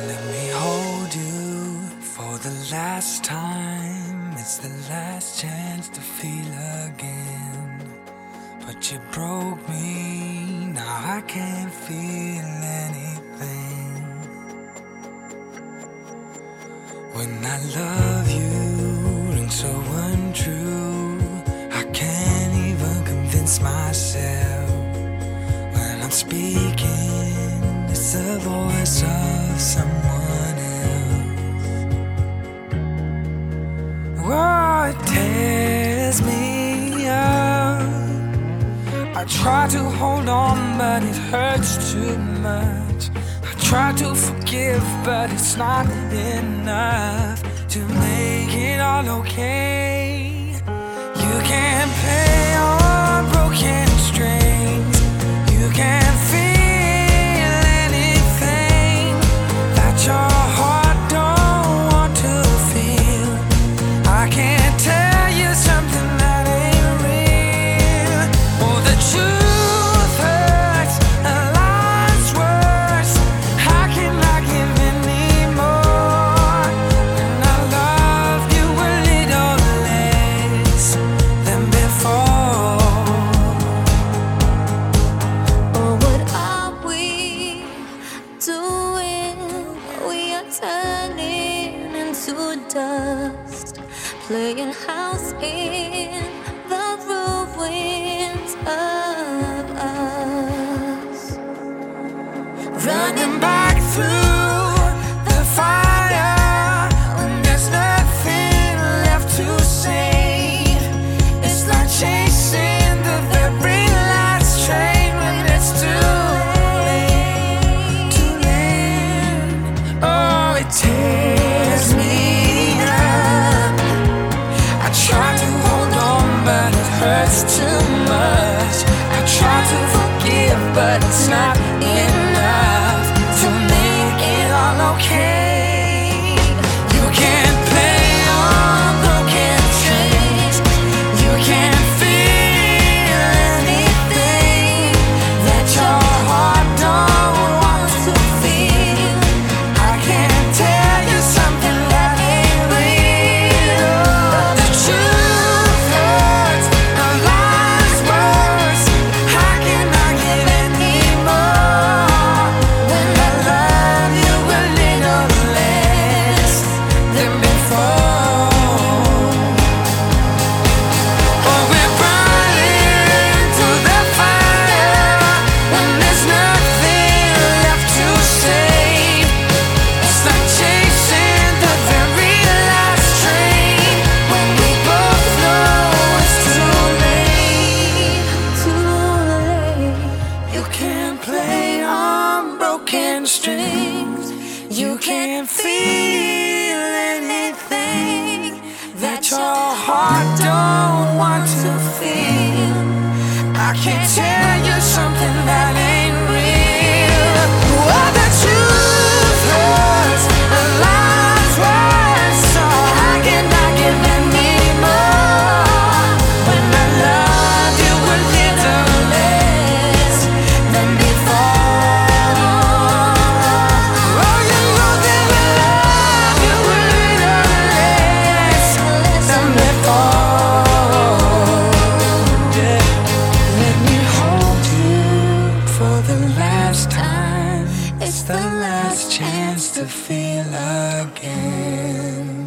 Let me hold you for the last time. It's the last chance to feel again. But you broke me, now I can't feel anything. When I love you and so untrue, I can't even convince myself. When I'm speaking, it's the voice of someone else. Oh, it tears me up. I try to hold on, but it hurts too much. I try to forgive, but it's not enough to make it all okay. You can't play on broken strings. You can't feel anything that your heart don't want to feel. I can't tell you something that ain't real. Oh, the truth hurts, a lot's worse. How can I give anymore when I love you a little less than before? Oh, what are we doing? We are turning into dust, playing house in the ruins of us, Running back through the fire when there's nothing left to save. It's like chasing the very last train when it's too late, too late. Oh, it tears me up. I try to hold on, but it hurts too much. I try to forgive, but it's not enough to make it all okay. You can't play on broken strings. You can't feel anything that your heart don't want to feel. I can't tell you something that ain't real. The truth hurts, a lot's worse. How can I give anymore when I love you a little less than before? Oh, we're burning through the fire when there's nothing left to save. It's like chasing the very last train when we both know it's too late. too late. You can't play on broken strings. You can't feel anything that your heart don't want to feel. I can't tell you something that ain't real. Oh, the truth hurts, a lot's worse. So how can I give anymore when I love you a little less than before? Oh, you know that I love you a little less than before. Yeah. Let me hold you for the last time. It's the last chance to feel again.